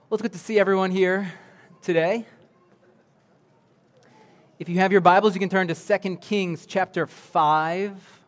Well, it's good to see everyone here today. If you have your Bibles, you can turn to 2 Kings chapter 5.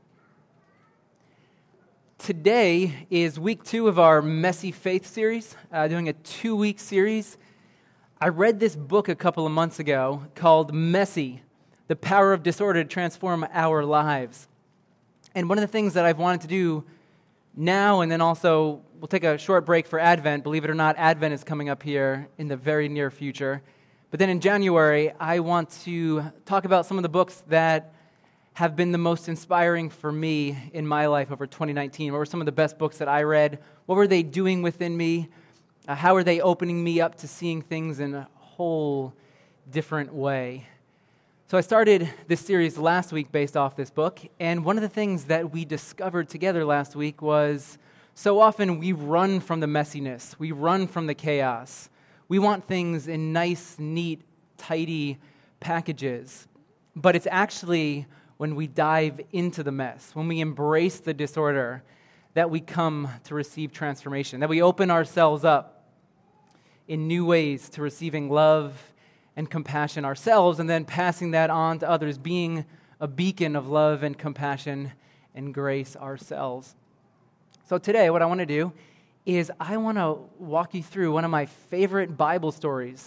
Today is week 2 of our Messy Faith series, doing a 2-week series. I read this book a couple of months ago called Messy, The Power of Disorder to Transform Our Lives. And one of the things that I've wanted to do now, and then also we'll take a short break for Advent. Believe it or not, Advent is coming up here in the very near future. But then in January, I want to talk about some of the books that have been the most inspiring for me in my life over 2019. What were some of the best books that I read? What were they doing within me? How are they opening me up to seeing things in a whole different way? So I started this series last week based off this book, and one of the things that we discovered together last week was so often we run from the messiness, we run from the chaos. We want things in nice, neat, tidy packages, but it's actually when we dive into the mess, when we embrace the disorder, that we come to receive transformation, that we open ourselves up in new ways to receiving love and compassion ourselves, and then passing that on to others, being a beacon of love and compassion and grace ourselves. So today, what I want to do is I want to walk you through one of my favorite Bible stories.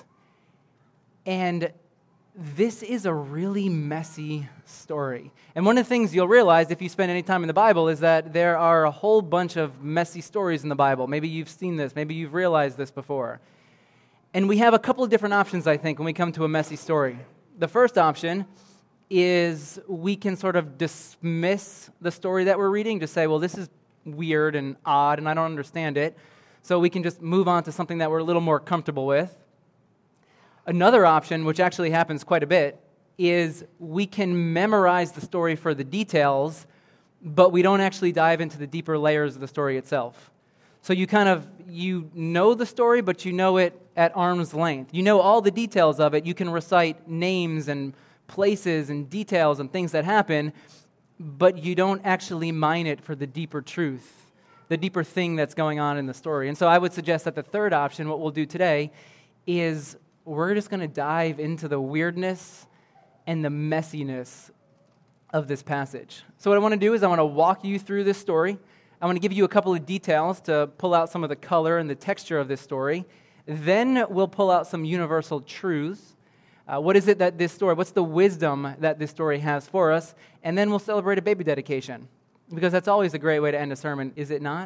And this is a really messy story. And one of the things you'll realize if you spend any time in the Bible is that there are a whole bunch of messy stories in the Bible. Maybe you've seen this. Maybe you've realized this before. And we have a couple of different options, I think, when we come to a messy story. The first option is we can sort of dismiss the story that we're reading, just say, well, this is weird and odd, and I don't understand it. So we can just move on to something that we're a little more comfortable with. Another option, which actually happens quite a bit, is we can memorize the story for the details, but we don't actually dive into the deeper layers of the story itself. So you know the story, but you know it at arm's length. You know all the details of it. You can recite names and places and details and things that happen, but you don't actually mine it for the deeper truth, the deeper thing that's going on in the story. And so I would suggest that the third option, what we'll do today, is we're just going to dive into the weirdness and the messiness of this passage. So what I want to do is I want to walk you through this story. I want to give you a couple of details to pull out some of the color and the texture of this story. Then we'll pull out some universal truths. What is it that this story, what's the wisdom that this story has for us? And then we'll celebrate a baby dedication, because that's always a great way to end a sermon, is it not?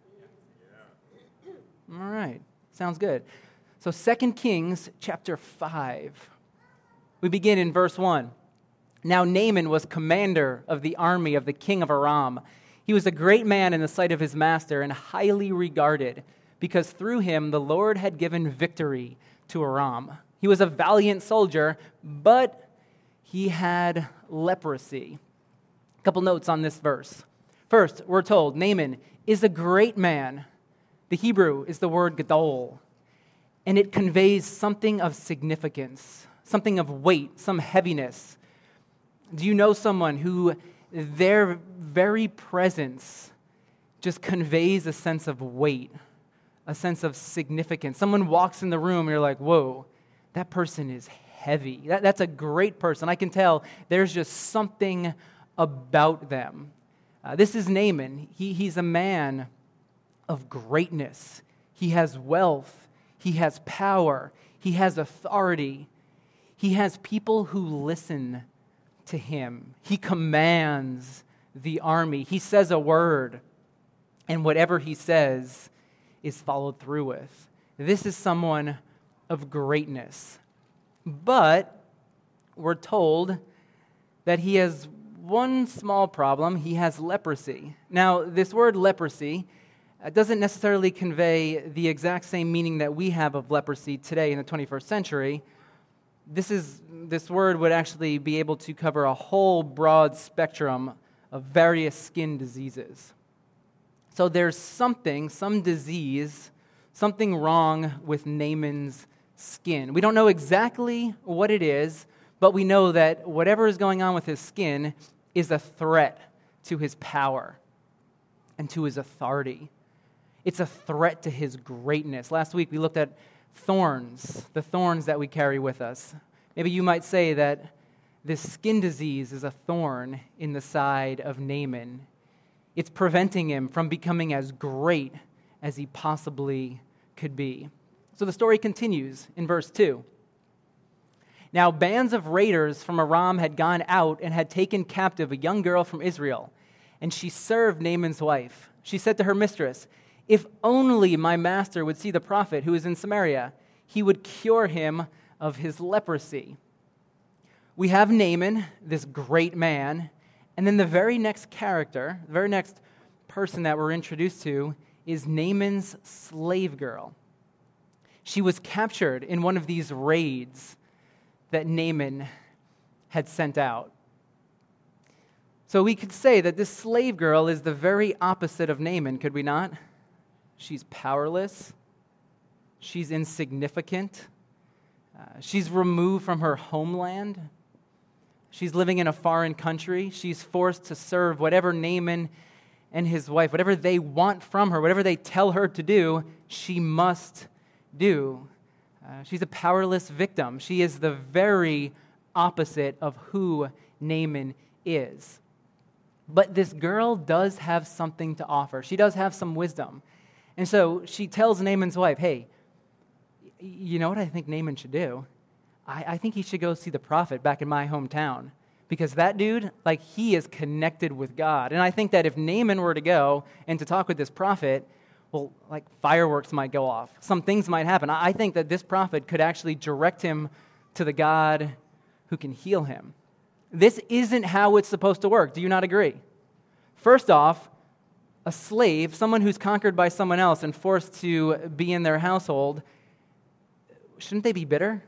Yeah. All right, sounds good. So 2 Kings chapter 5. We begin in verse 1. Now Naaman was commander of the army of the king of Aram. He was a great man in the sight of his master and highly regarded, because through him the Lord had given victory to Aram. He was a valiant soldier, but he had leprosy. A couple notes on this verse. First, we're told Naaman is a great man. The Hebrew is the word gadol, and it conveys something of significance, something of weight, some heaviness. Do you know someone who their very presence just conveys a sense of weight, a sense of significance? Someone walks in the room and you're like, whoa, that person is heavy. That's a great person. I can tell there's just something about them. This is Naaman. He's a man of greatness. He has wealth. He has power. He has authority. He has people who listen to him. He commands the army. He says a word, and whatever he says is followed through with. This is someone of greatness. But we're told that he has one small problem. He has leprosy. Now, this word leprosy doesn't necessarily convey the exact same meaning that we have of leprosy today in the 21st century. This word would actually be able to cover a whole broad spectrum of various skin diseases. So there's some disease, something wrong with Naaman's skin. We don't know exactly what it is, but we know that whatever is going on with his skin is a threat to his power and to his authority. It's a threat to his greatness. Last week we looked at thorns, the thorns that we carry with us. Maybe you might say that this skin disease is a thorn in the side of Naaman. It's preventing him from becoming as great as he possibly could be. So the story continues in verse 2. Now bands of raiders from Aram had gone out and had taken captive a young girl from Israel, and she served Naaman's wife. She said to her mistress, "If only my master would see the prophet who is in Samaria, he would cure him of his leprosy." We have Naaman, this great man, and then the very next character, the very next person that we're introduced to is Naaman's slave girl. She was captured in one of these raids that Naaman had sent out. So we could say that this slave girl is the very opposite of Naaman, could we not? She's powerless. She's insignificant. She's removed from her homeland. She's living in a foreign country. She's forced to serve whatever Naaman and his wife, whatever they want from her, whatever they tell her to do, she must do. She's a powerless victim. She is the very opposite of who Naaman is. But this girl does have something to offer. She does have some wisdom. And so she tells Naaman's wife, "Hey, you know what I think Naaman should do? I think he should go see the prophet back in my hometown. Because that dude, he is connected with God. And I think that if Naaman were to go and to talk with this prophet, well, fireworks might go off. Some things might happen. I think that this prophet could actually direct him to the God who can heal him." This isn't how it's supposed to work. Do you not agree? First off, a slave, someone who's conquered by someone else and forced to be in their household, shouldn't they be bitter?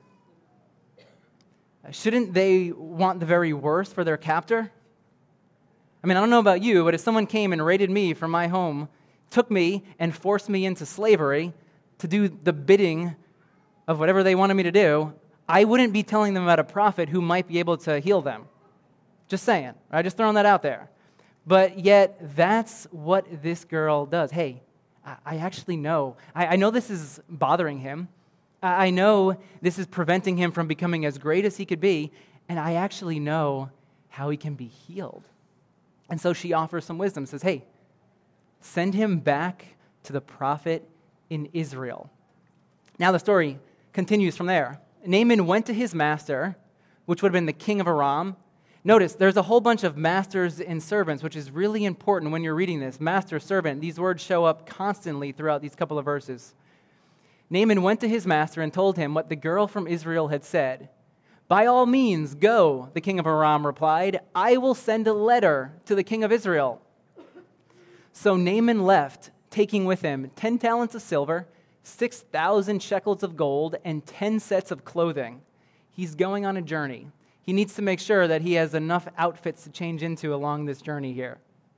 Shouldn't they want the very worst for their captor? I mean, I don't know about you, but if someone came and raided me from my home, took me and forced me into slavery to do the bidding of whatever they wanted me to do, I wouldn't be telling them about a prophet who might be able to heal them. Just saying. Right? Just throwing that out there. But yet, that's what this girl does. Hey, I actually know. I know this is bothering him. I know this is preventing him from becoming as great as he could be, and I actually know how he can be healed. And so she offers some wisdom, says, "Hey, send him back to the prophet in Israel." Now the story continues from there. Naaman went to his master, which would have been the king of Aram. Notice, there's a whole bunch of masters and servants, which is really important when you're reading this. Master, servant, these words show up constantly throughout these couple of verses. Naaman went to his master and told him what the girl from Israel had said. "By all means, go," the king of Aram replied. "I will send a letter to the king of Israel." So Naaman left, taking with him 10 talents of silver, 6,000 shekels of gold, and 10 sets of clothing. He's going on a journey. He needs to make sure that he has enough outfits to change into along this journey here.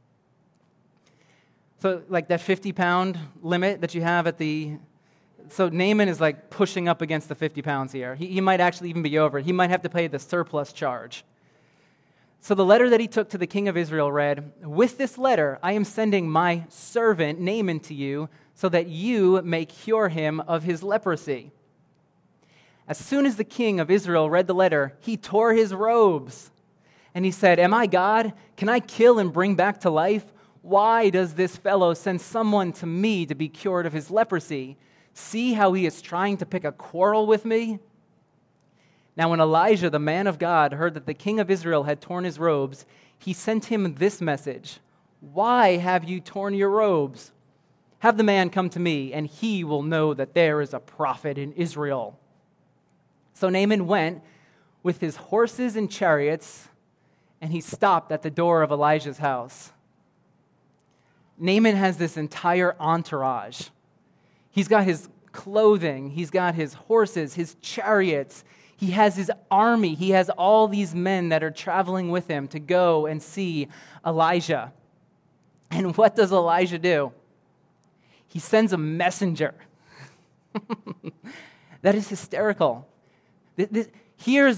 So that 50-pound limit that you have at the... So Naaman is pushing up against the 50 pounds here. He might actually even be over it. He might have to pay the surplus charge. So the letter that he took to the king of Israel read, "With this letter, I am sending my servant Naaman to you so that you may cure him of his leprosy." As soon as the king of Israel read the letter, he tore his robes. And he said, "Am I God? Can I kill and bring back to life? Why does this fellow send someone to me to be cured of his leprosy? See how he is trying to pick a quarrel with me?" Now when Elijah, the man of God, heard that the king of Israel had torn his robes, he sent him this message: "Why have you torn your robes? Have the man come to me, and he will know that there is a prophet in Israel." So Naaman went with his horses and chariots, and he stopped at the door of Elijah's house. Naaman has this entire entourage. He's got his clothing, he's got his horses, his chariots, he has his army, he has all these men that are traveling with him to go and see Elijah. And what does Elijah do? He sends a messenger. That is hysterical. Here's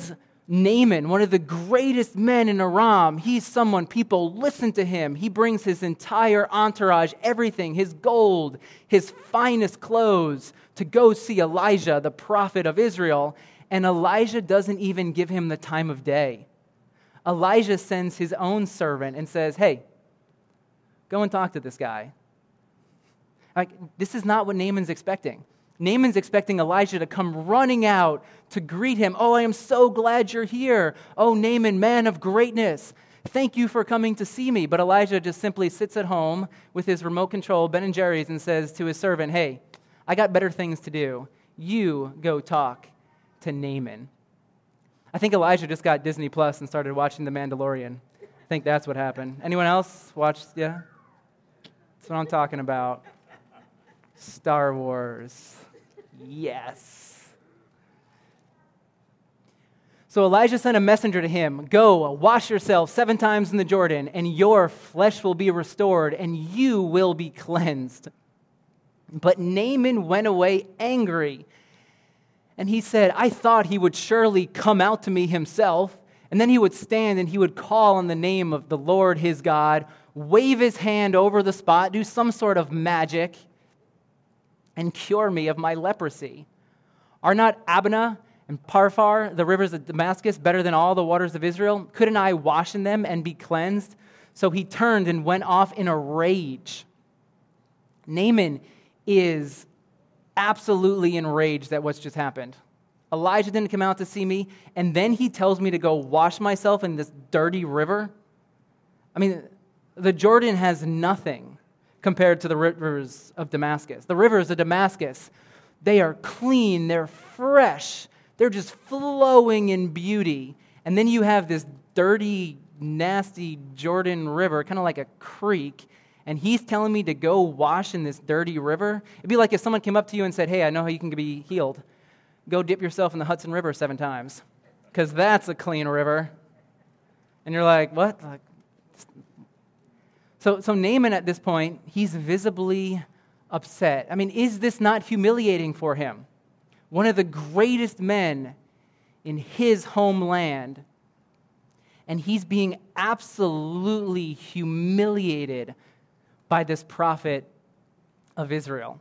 Naaman, one of the greatest men in Aram, he's someone, people listen to him. He brings his entire entourage, everything, his gold, his finest clothes, to go see Elijah, the prophet of Israel. And Elijah doesn't even give him the time of day. Elijah sends his own servant and says, hey, go and talk to this guy. Like, this is not what Naaman's expecting. Naaman's expecting Elijah to come running out to greet him. Oh, I am so glad you're here. Oh, Naaman, man of greatness. Thank you for coming to see me. But Elijah just simply sits at home with his remote control, Ben & Jerry's, and says to his servant, hey, I got better things to do. You go talk to Naaman. I think Elijah just got Disney Plus and started watching The Mandalorian. I think that's what happened. Anyone else watch? Yeah? That's what I'm talking about. Star Wars. Yes. So Elijah sent a messenger to him. Go, wash yourself 7 times in the Jordan, and your flesh will be restored, and you will be cleansed. But Naaman went away angry. And he said, I thought he would surely come out to me himself, and then he would stand and he would call on the name of the Lord his God, wave his hand over the spot, do some sort of magic, and cure me of my leprosy. Are not Abana and Parphar, the rivers of Damascus, better than all the waters of Israel? Couldn't I wash in them and be cleansed? So he turned and went off in a rage. Naaman is absolutely enraged at what's just happened. Elijah didn't come out to see me, and then he tells me to go wash myself in this dirty river. I mean, the Jordan has nothing compared to the rivers of Damascus. The rivers of Damascus, they are clean, they're fresh, they're just flowing in beauty. And then you have this dirty, nasty Jordan River, kind of like a creek, and he's telling me to go wash in this dirty river. It'd be like if someone came up to you and said, hey, I know how you can be healed. Go dip yourself in the Hudson River 7 times, because that's a clean river. And you're like, what? So Naaman at this point, he's visibly upset. I mean, is this not humiliating for him? One of the greatest men in his homeland, and he's being absolutely humiliated by this prophet of Israel.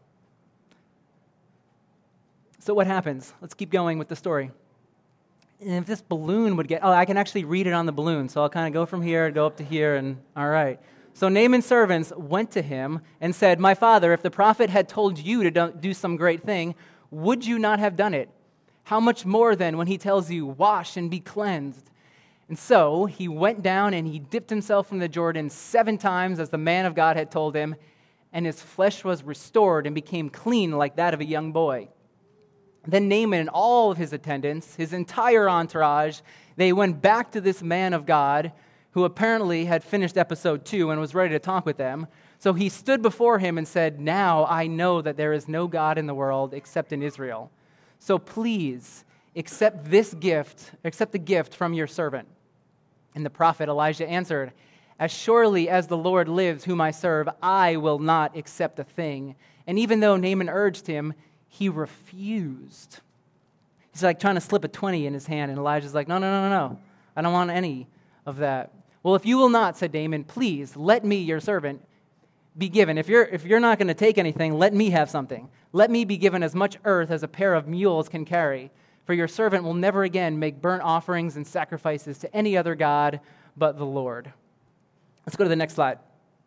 So what happens? Let's keep going with the story. And if this balloon would I can actually read it on the balloon, so I'll kind of go from here, go up to here, and all right. So Naaman's servants went to him and said, my father, if the prophet had told you to do some great thing, would you not have done it? How much more then when he tells you, wash and be cleansed? And so he went down and he dipped himself in the Jordan 7 times as the man of God had told him, and his flesh was restored and became clean like that of a young boy. Then Naaman and all of his attendants, his entire entourage, they went back to this man of God who apparently had finished episode 2 and was ready to talk with them. So he stood before him and said, now I know that there is no God in the world except in Israel. So please accept the gift from your servant. And the prophet Elijah answered, as surely as the Lord lives whom I serve, I will not accept a thing. And even though Naaman urged him, he refused. He's like trying to slip a 20 in his hand, and Elijah's like, no. I don't want any of that. Well, if you will not, said Naaman, please let me, your servant, be given. If you're not going to take anything, let me have something. Let me be given as much earth as a pair of mules can carry. For your servant will never again make burnt offerings and sacrifices to any other god but the Lord. Let's go to the next slide.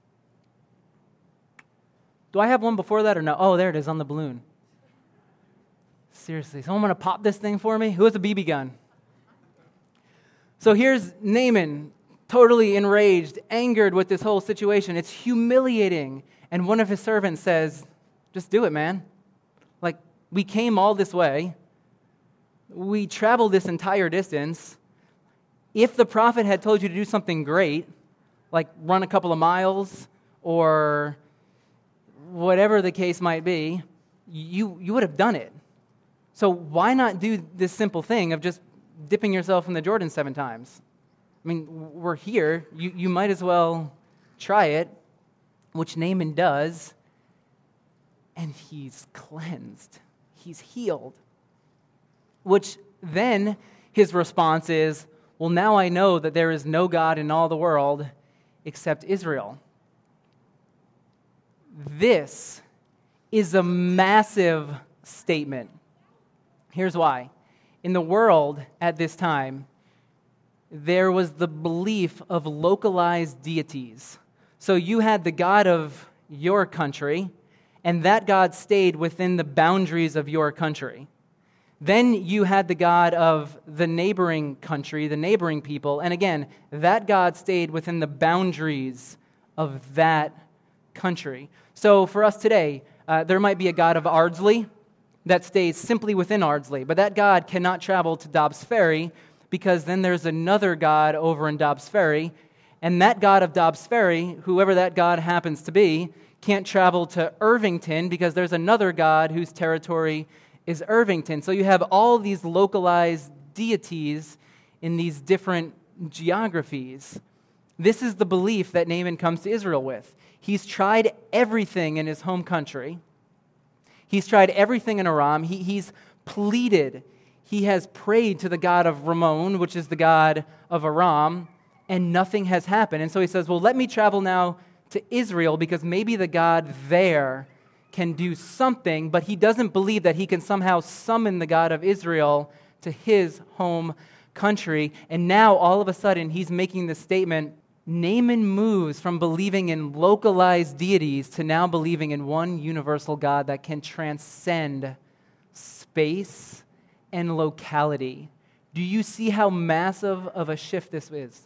Do I have one before that or no? Oh, there it is on the balloon. Seriously, someone want to pop this thing for me? Who has a BB gun? So here's Naaman, totally enraged, angered with this whole situation. It's humiliating. And one of his servants says, just do it, man. Like, we came all this way. We traveled this entire distance. If the prophet had told you to do something great, like run a couple of miles or whatever the case might be, you would have done it. So why not do this simple thing of just dipping yourself in the Jordan 7 times? I mean, we're here. You might as well try it, which Naaman does, and he's cleansed. He's healed. Which then his response is, well, now I know that there is no God in all the world except Israel. This is a massive statement. Here's why. In the world at this time, there was the belief of localized deities. So you had the God of your country, and that God stayed within the boundaries of your country. Then you had the God of the neighboring country, the neighboring people, and again, that God stayed within the boundaries of that country. So for us today, there might be a God of Ardsley that stays simply within Ardsley, but that God cannot travel to Dobbs Ferry because then there's another God over in Dobbs Ferry, and that God of Dobbs Ferry, whoever that God happens to be, can't travel to Irvington because there's another God whose territory is Irvington. So you have all these localized deities in these different geographies. This is the belief that Naaman comes to Israel with. He's tried everything in his home country. He's tried everything in Aram. He's pleaded. He has prayed to the God of Ramon, which is the God of Aram, and nothing has happened. And so he says, well, let me travel now to Israel because maybe the God there can do something, but he doesn't believe that he can somehow summon the God of Israel to his home country. And now, all of a sudden, he's making the statement, Naaman moves from believing in localized deities to now believing in one universal God that can transcend space and locality. Do you see how massive of a shift this is?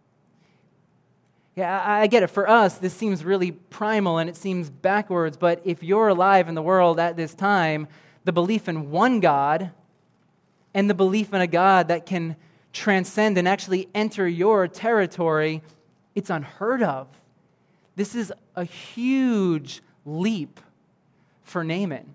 Yeah, I get it. For us, this seems really primal and it seems backwards, but if you're alive in the world at this time, the belief in one God and the belief in a God that can transcend and actually enter your territory, it's unheard of. This is a huge leap for Naaman.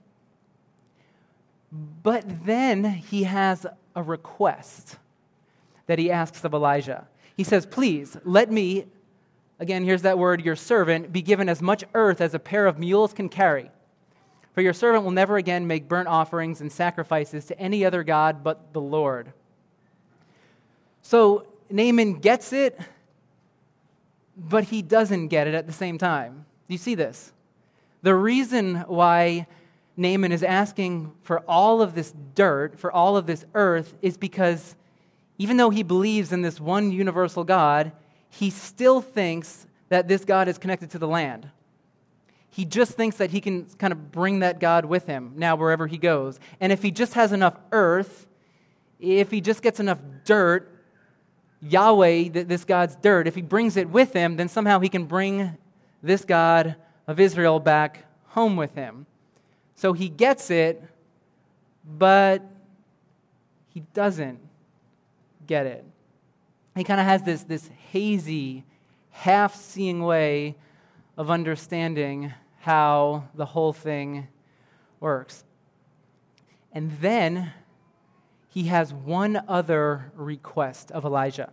But then he has a request that he asks of Elijah. He says, please, let me, again, here's that word, your servant, be given as much earth as a pair of mules can carry. For your servant will never again make burnt offerings and sacrifices to any other god but the Lord. So Naaman gets it, but he doesn't get it at the same time. Do you see this? The reason why Naaman is asking for all of this dirt, for all of this earth, is because even though he believes in this one universal God, he still thinks that this God is connected to the land. He just thinks that he can kind of bring that God with him now wherever he goes. And if he just has enough earth, if he just gets enough dirt, Yahweh, this God's dirt, if he brings it with him, then somehow he can bring this God of Israel back home with him. So he gets it, but he doesn't get it. He kind of has this hazy, half-seeing way of understanding how the whole thing works. And then he has one other request of Elijah.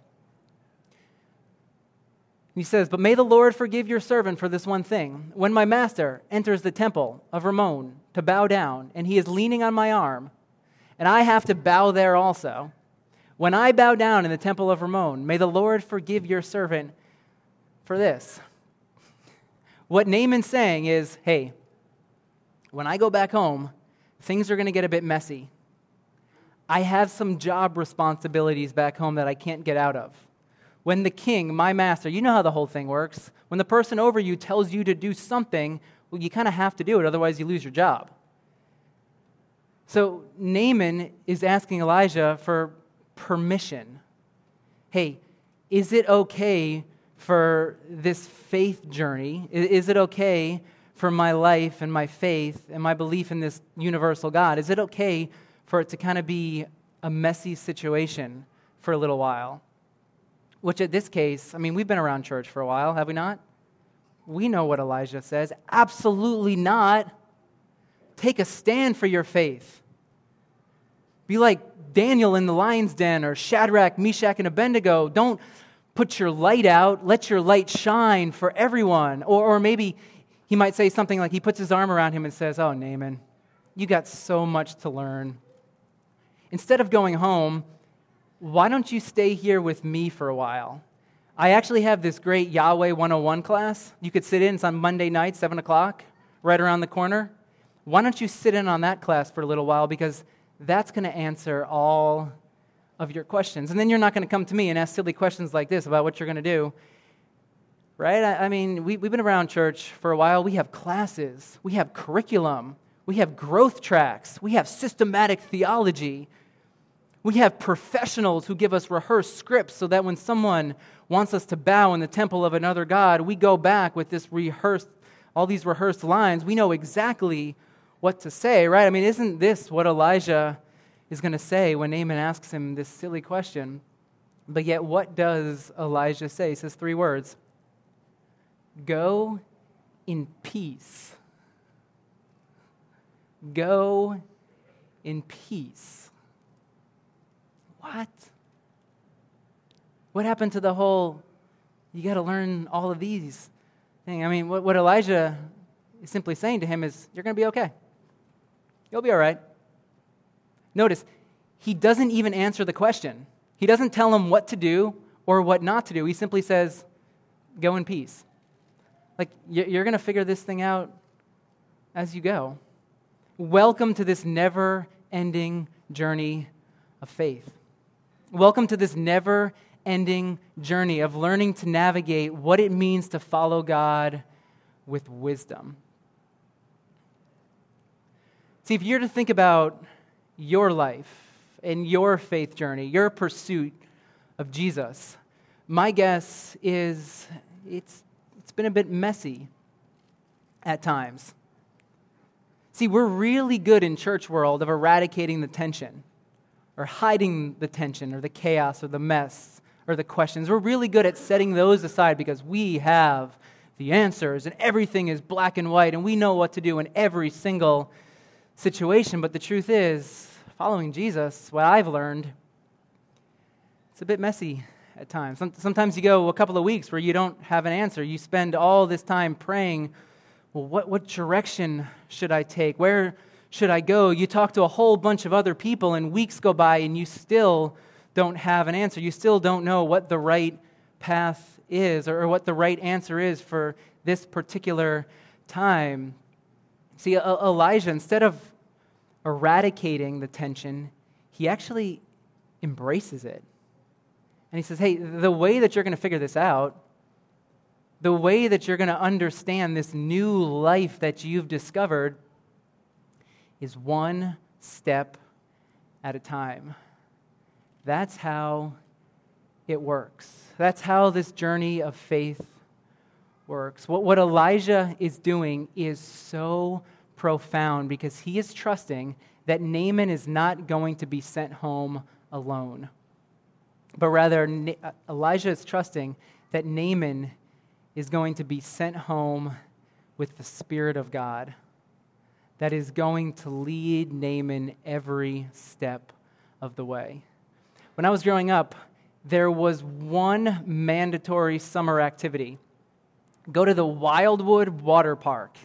He says, but may the Lord forgive your servant for this one thing. When my master enters the temple of Ramon to bow down, and he is leaning on my arm, and I have to bow there also, when I bow down in the temple of Ramon, may the Lord forgive your servant for this. What Naaman's saying is, hey, when I go back home, things are going to get a bit messy. I have some job responsibilities back home that I can't get out of. When the king, my master, you know how the whole thing works. When the person over you tells you to do something, well, you kind of have to do it, otherwise you lose your job. So Naaman is asking Elijah for permission. Hey, is it okay for this faith journey? Is it okay for my life and my faith and my belief in this universal God? Is it okay for it to kind of be a messy situation for a little while? Which at this case, I mean, we've been around church for a while, have we not? We know what Elijah says. Absolutely not. Take a stand for your faith. Be like Daniel in the lion's den or Shadrach, Meshach, and Abednego. Don't put your light out. Let your light shine for everyone. Or maybe he might say something like he puts his arm around him and says, oh, Naaman, you got so much to learn. Instead of going home, why don't you stay here with me for a while? I actually have this great Yahweh 101 class. You could sit in. It's on Monday night, 7 o'clock, right around the corner. Why don't you sit in on that class for a little while, because that's going to answer all of your questions. And then you're not going to come to me and ask silly questions like this about what you're going to do. Right? I mean, we've been around church for a while. We have classes. We have curriculum. We have growth tracks. We have systematic theology. We have professionals who give us rehearsed scripts so that when someone wants us to bow in the temple of another god, we go back with all these rehearsed lines. We know exactly what to say, right? I mean, isn't this what Elijah is going to say when Naaman asks him this silly question? But yet, what does Elijah say? He says 3 words. Go in peace. Go in peace. What? What happened to the whole, you got to learn all of these things? I mean, what Elijah is simply saying to him is, you're going to be okay. You'll be all right. Notice, he doesn't even answer the question. He doesn't tell him what to do or what not to do. He simply says, go in peace. Like, you're going to figure this thing out as you go. Welcome to this never-ending journey of faith. Welcome to this never-ending journey of learning to navigate what it means to follow God with wisdom. See, if you're to think about your life and your faith journey, your pursuit of Jesus, my guess is it's been a bit messy at times. See, we're really good in church world of eradicating the tension or hiding the tension or the chaos or the mess or the questions. We're really good at setting those aside because we have the answers and everything is black and white and we know what to do in every single situation. But the truth is, following Jesus, what I've learned, it's a bit messy at times. Sometimes you go a couple of weeks where you don't have an answer. You spend all this time praying, well, what direction should I take? Where should I go? You talk to a whole bunch of other people and weeks go by and you still don't have an answer. You still don't know what the right path is or what the right answer is for this particular time. See, Elijah, instead of eradicating the tension, he actually embraces it. And he says, hey, the way that you're going to figure this out, the way that you're going to understand this new life that you've discovered is one step at a time. That's how it works. That's how this journey of faith works. What Elijah is doing is so profound because he is trusting that Naaman is not going to be sent home alone. But rather, Elijah is trusting that Naaman is going to be sent home with the Spirit of God that is going to lead Naaman every step of the way. When I was growing up, there was one mandatory summer activity. Go to the Wildwood Water Park.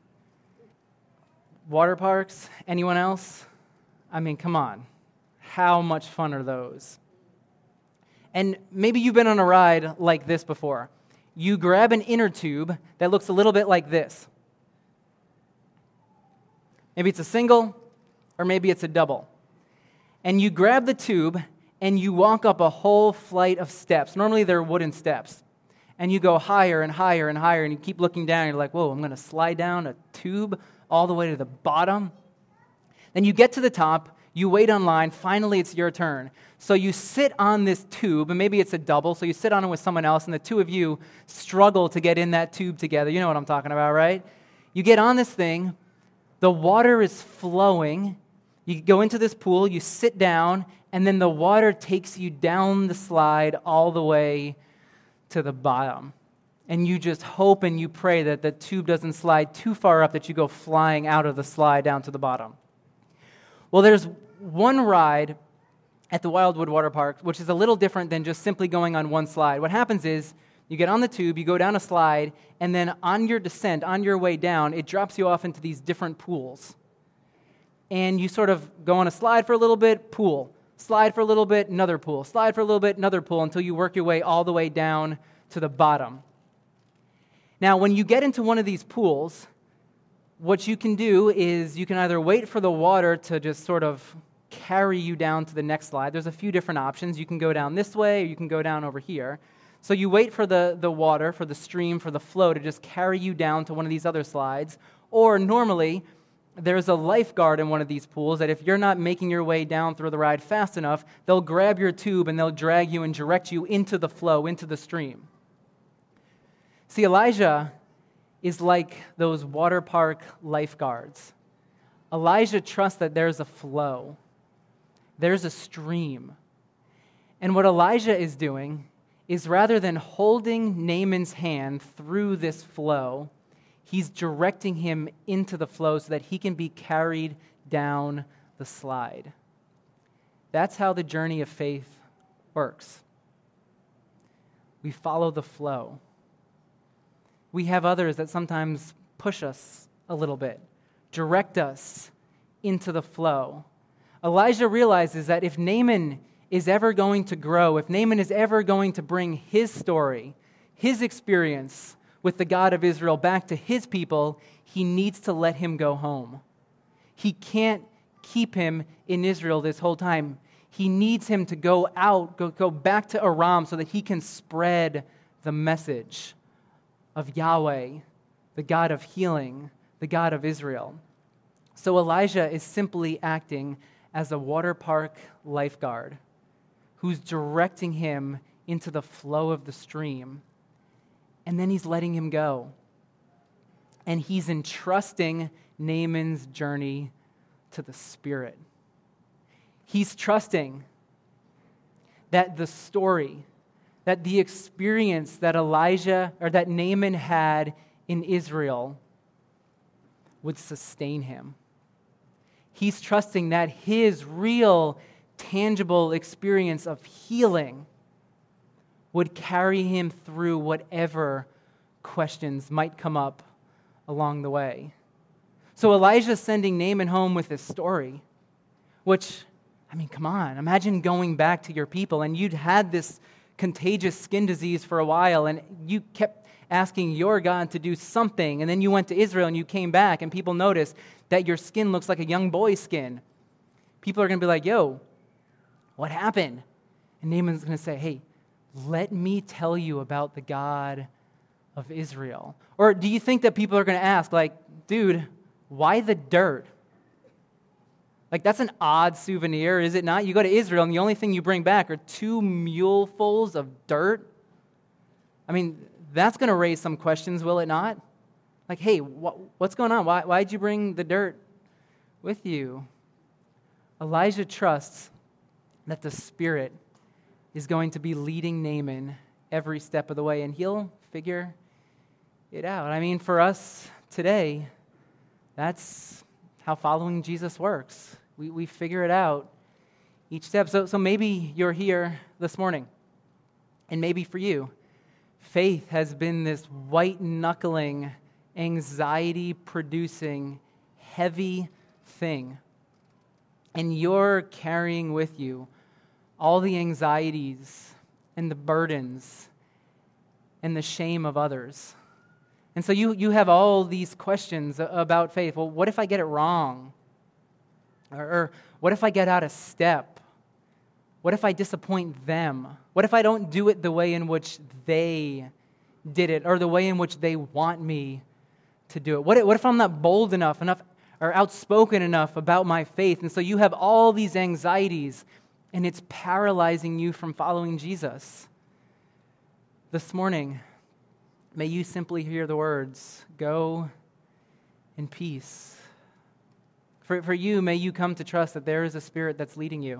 Water parks? Anyone else? I mean, come on. How much fun are those? And maybe you've been on a ride like this before. You grab an inner tube that looks a little bit like this. Maybe it's a single, or maybe it's a double. And you grab the tube, and you walk up a whole flight of steps. Normally, they're wooden steps. And you go higher and higher and higher, and you keep looking down, and you're like, whoa, I'm going to slide down a tube all the way to the bottom. Then you get to the top, you wait on line, finally it's your turn. So you sit on this tube, and maybe it's a double, so you sit on it with someone else, and the two of you struggle to get in that tube together. You know what I'm talking about, right? You get on this thing, the water is flowing, you go into this pool, you sit down, and then the water takes you down the slide all the way to the bottom. And you just hope and you pray that the tube doesn't slide too far up that you go flying out of the slide down to the bottom. Well, there's one ride at the Wildwood Water Park, which is a little different than just simply going on one slide. What happens is you get on the tube, you go down a slide, and then on your descent, on your way down, it drops you off into these different pools. And you sort of go on a slide for a little bit, pool. Slide for a little bit, another pool. Slide for a little bit, another pool, until you work your way all the way down to the bottom. Now, when you get into one of these pools, what you can do is you can either wait for the water to just sort of carry you down to the next slide. There's a few different options. You can go down this way, or you can go down over here. So you wait for the water, for the stream, for the flow to just carry you down to one of these other slides. Or normally, there's a lifeguard in one of these pools that if you're not making your way down through the ride fast enough, they'll grab your tube and they'll drag you and direct you into the flow, into the stream. See, Elijah is like those water park lifeguards. Elijah trusts that there's a flow. There's a stream. And what Elijah is doing is rather than holding Naaman's hand through this flow, he's directing him into the flow so that he can be carried down the slide. That's how the journey of faith works. We follow the flow. We have others that sometimes push us a little bit, direct us into the flow. Elijah realizes that if Naaman is ever going to grow, if Naaman is ever going to bring his story, his experience with the God of Israel back to his people, he needs to let him go home. He can't keep him in Israel this whole time. He needs him to go out, go back to Aram so that he can spread the message of Yahweh, the God of healing, the God of Israel. So Elijah is simply acting as a water park lifeguard who's directing him into the flow of the stream. And then he's letting him go. And he's entrusting Naaman's journey to the Spirit. He's trusting that the story, that the experience that that Naaman had in Israel would sustain him. He's trusting that his real, tangible experience of healing would carry him through whatever questions might come up along the way. So Elijah's sending Naaman home with this story, which, I mean, come on, imagine going back to your people and you'd had this contagious skin disease for a while and you kept asking your God to do something, and then you went to Israel and you came back and people noticed that your skin looks like a young boy's skin. People are going to be like, yo, what happened? And Naaman's going to say, hey, let me tell you about the God of Israel. Or do you think that people are going to ask, like, dude, why the dirt? Like, that's an odd souvenir, is it not? You go to Israel and the only thing you bring back are 2 mulefuls of dirt. I mean, that's going to raise some questions, will it not? Like, hey, what's going on? Why'd you bring the dirt with you? Elijah trusts that the Spirit is going to be leading Naaman every step of the way, and he'll figure it out. I mean, for us today, that's how following Jesus works. We figure it out each step. So maybe you're here this morning, and maybe for you, faith has been this white-knuckling, anxiety-producing, heavy thing. And you're carrying with you all the anxieties and the burdens and the shame of others. And so you have all these questions about faith. Well, what if I get it wrong? Or what if I get out of step? What if I disappoint them? What if I don't do it the way in which they did it, or the way in which they want me to do it? What if I'm not bold enough or outspoken enough about my faith? And so you have all these anxieties, and it's paralyzing you from following Jesus. This morning, may you simply hear the words, go in peace. For you, may you come to trust that there is a Spirit that's leading you.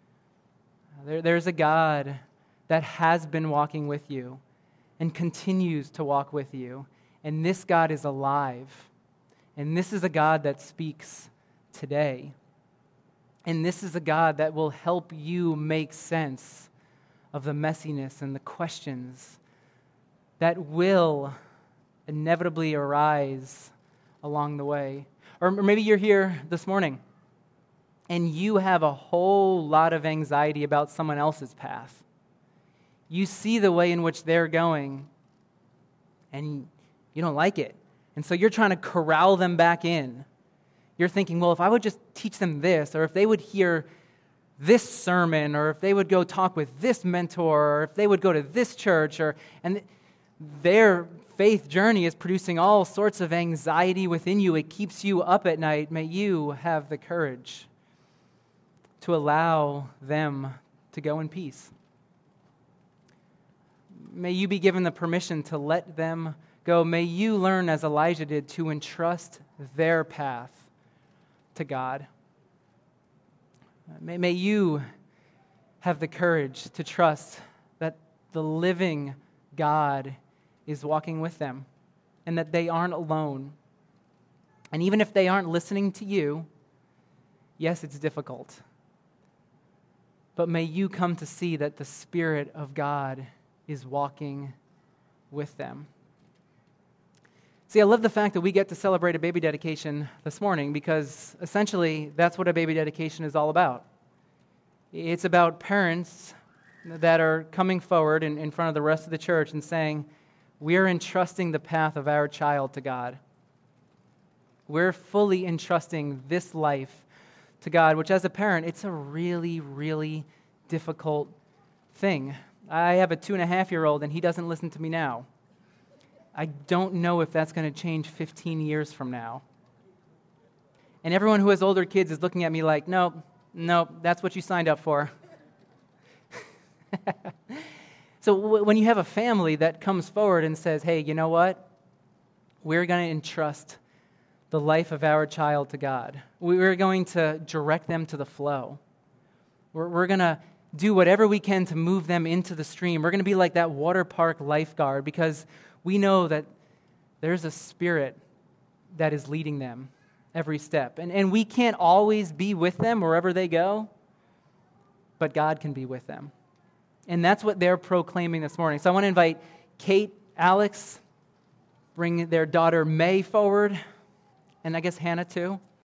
There's a God that has been walking with you and continues to walk with you. And this God is alive. And this is a God that speaks today. And this is a God that will help you make sense of the messiness and the questions that will inevitably arise along the way. Or maybe you're here this morning and you have a whole lot of anxiety about someone else's path. You see the way in which they're going, and you don't like it. And so you're trying to corral them back in. You're thinking, well, if I would just teach them this, or if they would hear this sermon, or if they would go talk with this mentor, or if they would go to this church, and their faith journey is producing all sorts of anxiety within you. It keeps you up at night. May you have the courage to allow them to go in peace. May you be given the permission to let them go. May you learn, as Elijah did, to entrust their path to God. May you have the courage to trust that the living God is walking with them and that they aren't alone. And even if they aren't listening to you, yes, it's difficult. But may you come to see that the Spirit of God is walking with them. See, I love the fact that we get to celebrate a baby dedication this morning because essentially that's what a baby dedication is all about. It's about parents that are coming forward in front of the rest of the church and saying, we're entrusting the path of our child to God. We're fully entrusting this life to God, which as a parent, it's a really, really difficult thing. I have a 2.5-year-old and he doesn't listen to me now. I don't know if that's going to change 15 years from now. And everyone who has older kids is looking at me like, nope, that's what you signed up for. So when you have a family that comes forward and says, hey, you know what? We're going to entrust the life of our child to God. We're going to direct them to the flow. We're going to do whatever we can to move them into the stream. We're going to be like that water park lifeguard because we know that there's a Spirit that is leading them every step. And we can't always be with them wherever they go, but God can be with them. And that's what they're proclaiming this morning. So I want to invite Kate, Alex, bring their daughter May forward, and I guess Hannah too.